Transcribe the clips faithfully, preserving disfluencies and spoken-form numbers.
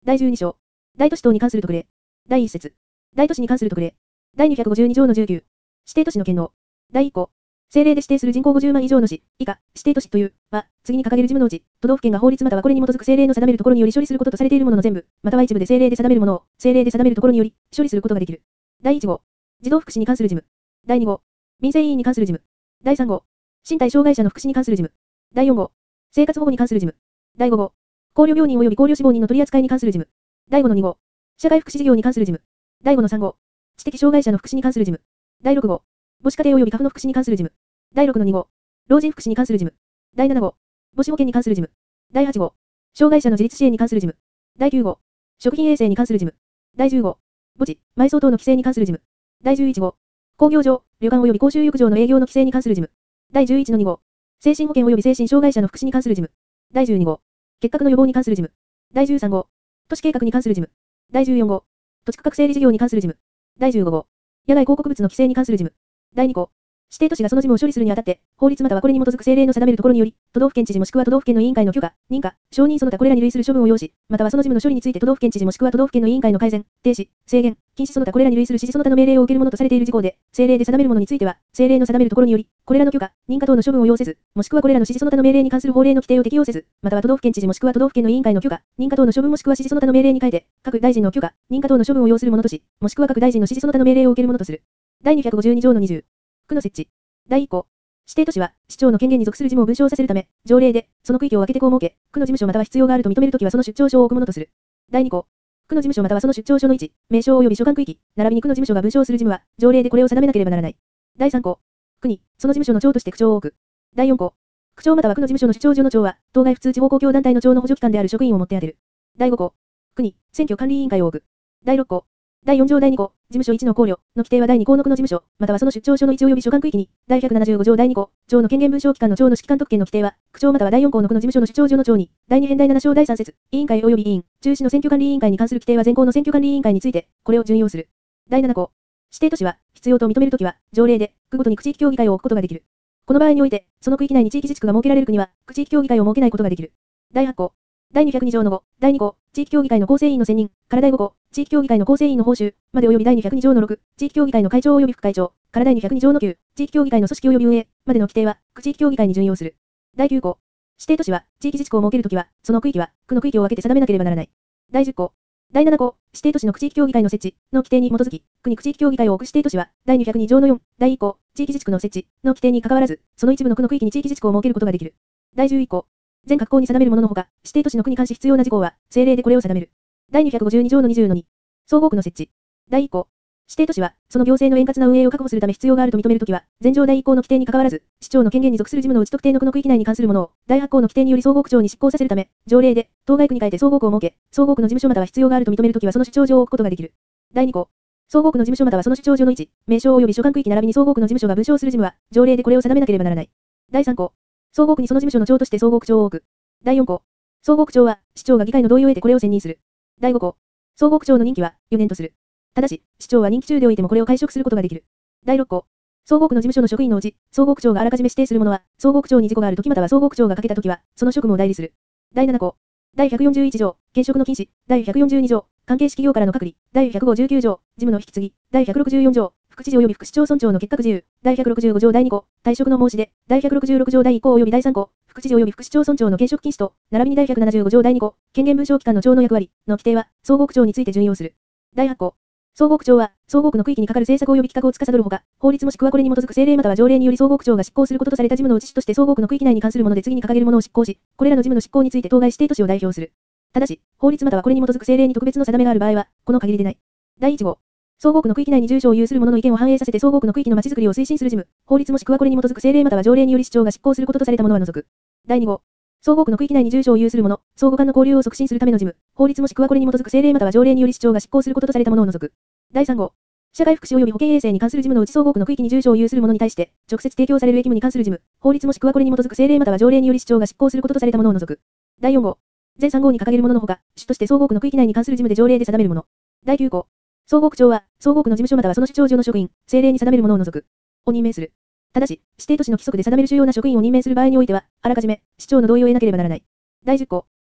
だいじゅうに章。大都市等に関する特例。だいいっ節。大都市に関する特例。だいにひゃくごじゅうに条のじゅうきゅう。指定都市の権能。だいいっ項。政令で指定する人口ごじゅうまん以上の市、以下、指定都市という、は、次に掲げる事務のうち、都道府県が法律またはこれに基づく政令の定めるところにより処理することとされているものの全部、または一部で政令で定めるものを、政令で定めるところにより、処理することができる。だいいち号。児童福祉に関する事務。だいに号。民生委員に関する事務。だいさん号。身体障害者の福祉に関する事務。だいよん号。生活保護に関する事務。だいご号。考慮病人及び考慮死亡人の取り扱いに関する事務。だいごのに号。社会福祉事業に関する事務。だいごのさん号。知的障害者の福祉に関する事務。だいろく号。母子家庭及び家父の福祉に関する事務。だいろくのに号。老人福祉に関する事務。だいなな号。母子保険に関する事務。だいはち号。障害者の自立支援に関する事務。だいきゅう号。食品衛生に関する事務。だいじゅう号。墓地、埋葬等の規制に関する事務。だいじゅういち号。工業場、旅館及び公衆浴場の営業の規制に関する事務。だいじゅういちのに号。精神保健及び精神障害者の福祉に関する事務。だいじゅうに号。結核の予防に関する事務。だいじゅうさん号。都市計画に関する事務。だいじゅうよん号。土地区画整理事業に関する事務。だいじゅうご号。野外広告物の規制に関する事務。だいに項。指定都市がその事務を処理するにあたって、法律またはこれに基づく政令の定めるところにより、都道府県知事もしくは都道府県の委員会の許可、認可、承認その他これらに類する処分を要し、またはその事務の処理について都道府県知事もしくは都道府県の委員会の改善、停止、制限、禁止その他これらに類する指示その他の命令を受けるものとされている事項で、政令で定めるものについては、政令の定めるところにより、これらの許可、認可等の処分を要せず、もしくはこれらの指示その他の命令に関する法令の規定を適用せず、または都道府県知事もしくは都道府県の委員会の許可、認可等の処分もしくは指示その他の命令に変えて、各大臣の許可、認可等の処分を要するものとし、もしくは各大臣の指示その他の命令を受けるものとする。だいにひゃくごじゅうに条のにじゅう。区の設置。だいいっ項。指定都市は、市長の権限に属する事務を分掌させるため、条例で、その区域を分けて項を設け、区の事務所または必要があると認めるときはその出張所を置くものとする。だいに項。区の事務所またはその出張所の位置、名称及び所管区域、並びに区の事務所が分掌する事務は、条例でこれを定めなければならない。だいさん項。区に、その事務所の長として区長を置く。だいよん項。区長または区の事務所の首長所の長は、当該普通地方公共団体の長の補助機関である職員をもって当てる。だいご項。区に、選挙管理委員会を置く。だいろっ項。だいよん条だいに項、事務所いちの考慮の規定はだいに項の区の事務所、またはその出張所の位置及び所管区域に、だいひゃくななじゅうご条だいに項、長の権限分掌機関の長の指揮官特権の規定は、区長またはだいよん項の区の事務所の出張所の長に、だいに編だいなな章だいさん節、委員会及び委員、中止の選挙管理委員会に関する規定は全項の選挙管理委員会について、これを準用する。だいなな項。指定都市は、必要と認めるときは、条例で、区ごとに区地域協議会を置くことができる。この場合において、その区域内に地域自治区が設けられる区には、区地域協議会を設けないことができる。だいはち項。だいにひゃくに条のご、だいに項、地域協議会の構成員の選任、からだいご項、地域協議会の構成員の報酬、まで及びだいにひゃくに条のろく、地域協議会の会長及び副会長、からだいにひゃくに条のきゅう、地域協議会の組織及び運営、までの規定は、区地域協議会に準用する。だいきゅう項。指定都市は、地域自治区を設けるときは、その区域は、区の区域を分けて定めなければならない。だいじゅっ項。だいなな項、指定都市の区地域協議会の設置の規定に基づき、区に区地域協議会を置く指定都市は、だいにひゃくに条のよん、だいいっ項、地域自治区の設置の規定に関わらず、その一部の区の区域に地域自治区を設けることができる。だいじゅういっ項。全各項に定めるもののほか、指定都市の区に関し必要な事項は、政令でこれを定める。だいにひゃくごじゅうに条のにじゅうのに。総合区の設置。だいいっ項。指定都市は、その行政の円滑な運営を確保するため必要があると認めるときは、前条だいいっ項の規定に関わらず、市長の権限に属する事務のうち特定の区の区域内に関するものを、だいはち項の規定により総合区長に執行させるため、条例で、当該区に変えて総合区を設け、総合区の事務所または必要があると認めるときはその出張所を置くことができる。だいに項。総合区の事務所またはその出張所の位置、名称及び所管区域並びに総合区の事務所が分掌する事務は、条例でこれを定めなければならない。だいさん項。総合区にその事務所の長として総合区長を置く。だいよん項。総合区長は、市長が議会の同意を得てこれを選任する。だいご項。総合区長の任期は、よねんとする。ただし、市長は任期中でおいてもこれを解職することができる。だいろっ項。総合区の事務所の職員のうち、総合区長があらかじめ指定するものは、総合区長に事故があるときまたは総合区長が欠けたときは、その職務を代理する。だいなな項。だいひゃくよんじゅういち条、兼職の禁止。だいひゃくよんじゅうに条、関係市企業からの隔離。だいひゃくごじゅうきゅう条、事務の引き継ぎ。だいひゃくろくじゅうよん条、副知事及び副市町村長の結託自由。だいひゃくろくじゅうご条だいに項、退職の申し出。だいひゃくろくじゅうろく条だいいっ項及びだいさん項、副知事及び副市町村長の兼職禁止と、並びにだいひゃくななじゅうご条だいに項、権限分掌機関の長の役割の規定は、総合区長について準用する。だいはち項。総合区長は、総合区の区域に係る政策及び企画を司るほか、法律もしくはこれに基づく政令または条例により総合区長が執行することとされた事務のうちとして総合区の区域内に関するもので次に掲げるものを執行し、これらの事務の執行について当該指定都市を代表する。ただし、法律またはこれに基づく政令に特別の定めがある場合は、この限りでない。だいいち号。総合区の区域内に住所を有する者の意見を反映させて総合区の区域のまちづくりを推進する事務、法律もしくはこれに基づく政令または条例により市長が執行することとされたものは除く。だいに号。総合区の区域内に住所を有する者、相互間の交流を促進するための事務、法律もしくはこれに基づく政令または条例により市長が執行することとされたものを除く。だいさん号。社会福祉及び保健衛生に関する事務のうち総合区の区域に住所を有する者に対して、直接提供される役務に関する事務、法律もしくはこれに基づく政令または条例により市長が執行することとされたものを除く。だいよん号。全さん号に掲げるもののほか、主として総合区の区域内に関する事務で条例で定めるもの。だいきゅう項。総合区長は、総合区の事務所またはその首長所の職員、政令に定めるものを除く。を任命する。ただし、指定都市の規則で定める主要な職員を任命する場合においては、あらかじめ、市長の同意を得なければならない。だいじゅっ項。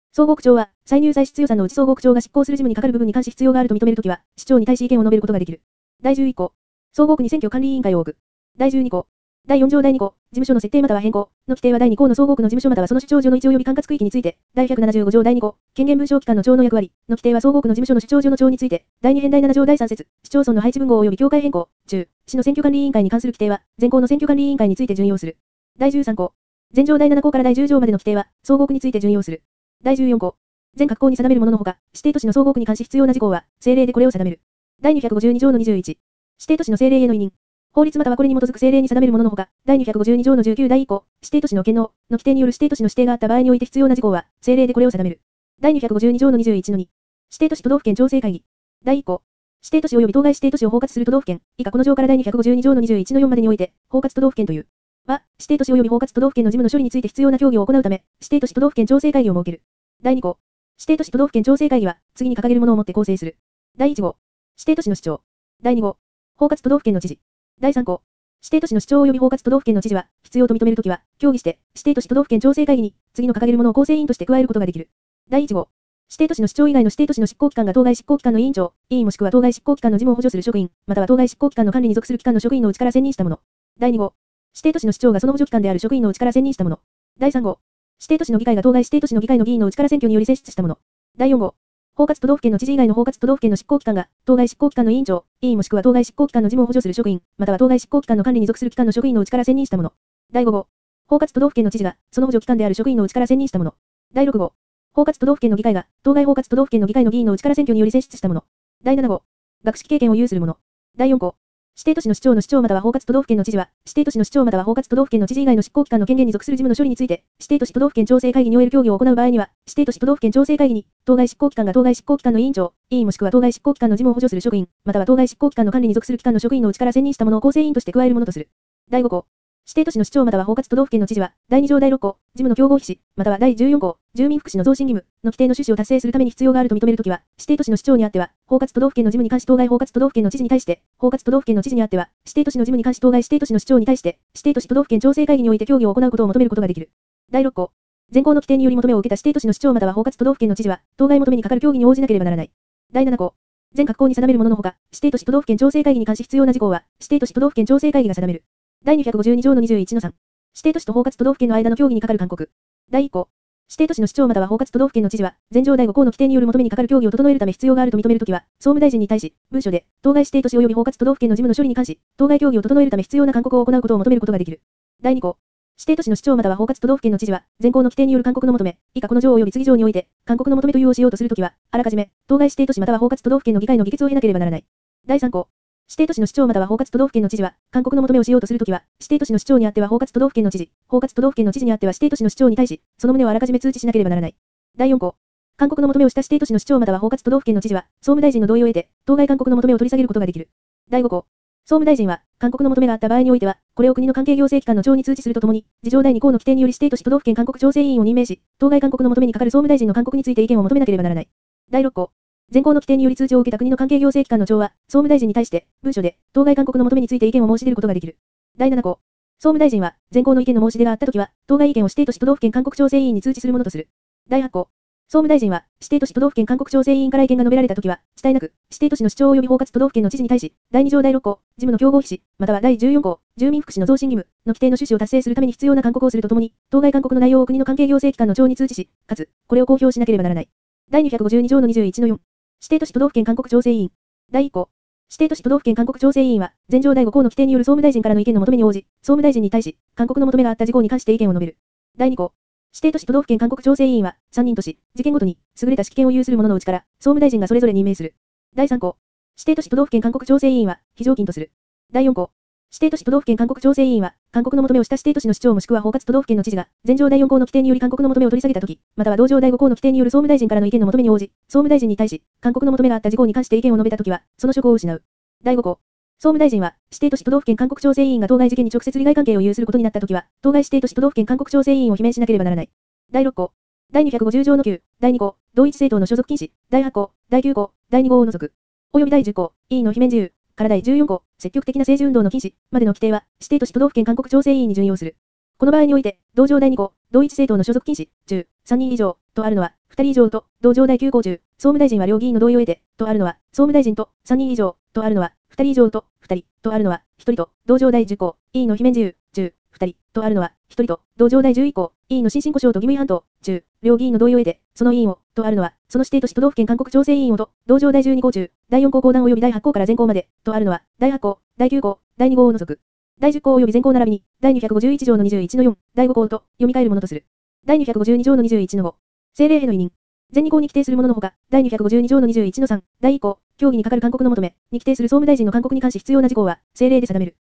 総合区長は、歳入歳出予算のうち総合区長が執行する事務にかかる部分に関し必要があると認めるときは、市長に対し意見を述べることができる。だいじゅういっ項。総合区に選挙管理委員会を置く。だいじゅうに項。だいよん条だいに項、事務所の設定または変更の規定はだいに項の総合区の事務所またはその首長所の位置及び管轄区域について、だいひゃくななじゅうご条だいに項、権限分掌機関の長の役割の規定は総合区の事務所の首長所の長について、だいに編だいなな条だいさん節、市町村の配置分号及び境界変更、中、市の選挙管理委員会に関する規定は、全項の選挙管理委員会について準用する。だいじゅうさん項。全条だいなな項からだいじゅう条までの規定は、総合区について準用する。だいじゅうよん項。全各項に定めるもののほか、指定都市の総合区に関し必要な事項は、政令でこれを定める。だいにひゃくごじゅうに条のにじゅういち。指定都市の政令への委任。法律またはこれに基づく政令に定めるもののほか、だいにひゃくごじゅうに条のじゅうきゅうだいいっ項、指定都市の権能の規定による指定都市の指定があった場合において必要な事項は、政令でこれを定める。だいにひゃくごじゅうに条のにじゅういちのに。指定都市都道府県調整会議。だいいっ項。指定都市及び当該指定都市を包括する都道府県、以下この条からだいにひゃくごじゅうに条のにじゅういちのよんまでにおいて、包括都道府県という。は、指定都市及び包括都道府県の事務の処理について必要な協議を行うため、指定都市都道府県調整会議を設ける。だいに項。指定都市都道府県調整会議は、次に掲げるものをもって構成する。だいいち号。指定都市の市長。だいに号。包括都道府県の知事。だいさん項。指定都市の市長及び包括都道府県の知事は、必要と認めるときは、協議して、指定都市都道府県調整会議に、次の掲げるものを構成委員として加えることができる。だいいち号。指定都市の市長以外の指定都市の執行機関が当該執行機関の委員長、委員もしくは当該執行機関の事務を補助する職員、または当該執行機関の管理に属する機関の職員のうちから選任したもの。だいに号。指定都市の市長がその補助機関である職員のうちから選任したもの。だいさん号。指定都市の議会が当該指定都市の議会の議員のうちから選挙により選出したもの。だいよん号。包括都道府県の知事以外の包括都道府県の執行機関が、当該執行機関の委員長、委員もしくは当該執行機関の事務を補助する職員、または当該執行機関の管理に属する機関の職員のうちから選任したもの。だいご号。包括都道府県の知事が、その補助機関である職員のうちから選任したもの。だいろく号。包括都道府県の議会が、当該包括都道府県の議会の議員のうちから選挙により選出したもの。だいなな号。学識経験を有するもの。だいよん項。指定都市の市長の市長または包括都道府県の知事は、指定都市の市長または包括都道府県の知事以外の執行機関の権限に属する事務の処理について、指定都市都道府県調整会議における協議を行う場合には、指定都市都道府県調整会議に、当該執行機関が当該執行機関の委員長、委員もしくは当該執行機関の事務を補助する職員、または当該執行機関の管理に属する機関の職員のうちから選任したものを構成委員として加えるものとする。だいご項。指定都市の市長または包括都道府県の知事は、だいに条だいろっ項、事務の競合費またはだいじゅうよん項、住民福祉の増進義務の規定の趣旨を達成するために必要があると認めるときは、指定都市の市長にあっては、包括都道府県の事務に関し当該包括都道府県の知事に対して、包括都道府県の知事にあっては、指定都市の事務に関し当該指定都市の市長に対して、指定都市都道府県調整会議において協議を行うことを求めることができる。だいろっ項。現行の規定により求めを受けた指定都市の市長または包括都道府県の知事は、当該求めにかかる協議に応じなければならない。だいなな項。全各項に定めるもののほか、指定都市都道府県調整会議に関し必要な事項は、指定都市都道府県調整会議が定める。だいにひゃくごじゅうに条のにじゅういちのさん。指定都市と包括都道府県の間の協議にかかる勧告。だいいっ項。指定都市の市長または包括都道府県の知事は、前条だいご項の規定による求めにかかる協議を整えるため必要があると認めるときは、総務大臣に対し、文書で、当該指定都市及び包括都道府県の事務の処理に関し、当該協議を整えるため必要な勧告を行うことを求めることができる。だいに項。指定都市の市長または包括都道府県の知事は、前項の規定による勧告の求め、以下この条及び次条において、勧告の求めというをしようとするときは、あらかじめ、当該指定都市または包括都道府県の議会の議決を経なければならない。だいさん項。指定都市の市長または包括都道府県の知事は、勧告の求めをしようとするときは、指定都市の市長にあっては包括都道府県の知事、包括都道府県の知事にあっては指定都市の市長に対し、その旨をあらかじめ通知しなければならない。だいよん項。勧告の求めをした指定都市の市長または包括都道府県の知事は、総務大臣の同意を得て、当該勧告の求めを取り下げることができる。だいご項。総務大臣は、勧告の求めがあった場合においては、これを国の関係行政機関の長に通知するとともに、次条だいに項の規定により指定都市都道府県勧告調整委員を任命し、当該勧告の求めにかかる総務大臣の勧告について意見を求めなければならない。だいろっ項。前項の規定により通知を受けた国の関係行政機関の長は、総務大臣に対して、文書で、当該勧告の求めについて意見を申し出ることができる。だいなな項。総務大臣は、前項の意見の申し出があったときは、当該意見を指定都市都道府県勧告調整委員に通知するものとする。だいはち項。総務大臣は、指定都市都道府県勧告調整委員から意見が述べられたときは、遅滞なく、指定都市の市長及び包括都道府県の知事に対し、だいに条だいろっ項、事務の競合費またはだいじゅうよん項、住民福祉の増進義務の規定の趣旨を達成するために必要な勧告をするとともに、当該勧告の内容を国の関係行政機関の長に通知し、かつ、これを公表しなければならない。だいにひゃくごじゅうに条のにじゅういちのよん。指定都市都道府県勧告調整委員。だいいっ項。指定都市都道府県勧告調整委員は、前条だいご項の規定による総務大臣からの意見の求めに応じ、総務大臣に対し、勧告の求めがあった事項に関して意見を述べる。だいに項。指定都市都道府県勧告調整委員は、さんにんとし、事件ごとに、優れた識見を有する者のうちから、総務大臣がそれぞれ任命する。だいさん項。指定都市都道府県勧告調整委員は、非常勤とする。だいよん項。指定都市都道府県勧告調整委員は、勧告の求めをした指定都市の市長もしくは包括都道府県の知事が、前条だいよん項の規定により勧告の求めを取り下げたとき、または同条だいご項の規定による総務大臣からの意見の求めに応じ、総務大臣に対し、勧告の求めがあった事項に関して意見を述べたときは、その職を失う。だいご項。総務大臣は、指定都市都道府県勧告調整委員が当該事件に直接利害関係を有することになったときは、当該指定都市都道府県勧告調整委員を罷免しなければならない。だいろっ項。だいにひゃくごじゅう条のきゅう、だいに項、同一政党の所属禁止、だいはち項、だいきゅう項、だいに号を除く。及びだいじゅう項、委員の罷免自由、からだいじゅうよん項、積極的な政治運動の禁止、までの規定は、指定都市都道府県勧告調整委員に準用する。この場合において、同条だいに項、同一政党の所属禁止、じゅう、さんにん以上、 とあるのは、ふたり以上と、同条第きゅう項中、総務大臣は両議員の同意を得て、とあるのは、総務大臣と、さんにん以上、とあるのは、ふたり以上と、ふたり、とあるのは、ひとりと、同条第じゅっ項、委員の罷免自由、じゅう、ふたり、とあるのは、ひとりと、同条第じゅういっ項、委員の心神故障と義務違反等、じゅう、両議員の同意を得て、その委員を、とあるのは、その指定都市都道府県勧告調整委員をと、同条第じゅうに項中、だいよん項公団及びだいはち項から全項まで、とあるのは、だいはち項、だいきゅう項、だいに号を除く。だいじゅっ項及び全項並びに、だいにひゃくごじゅういち条のにじゅういちのよん、だいご項と、読み替えるものとする。だいにひゃくごじゅうに条のにじゅういちのご。政令への委任。全に項に規定するもののほか、だいにひゃくごじゅうに条のにじゅういちのさん、だいい項、協議に係る勧告の求め、に規定する総務大臣の勧告に関し必要な事項は、政令で定める。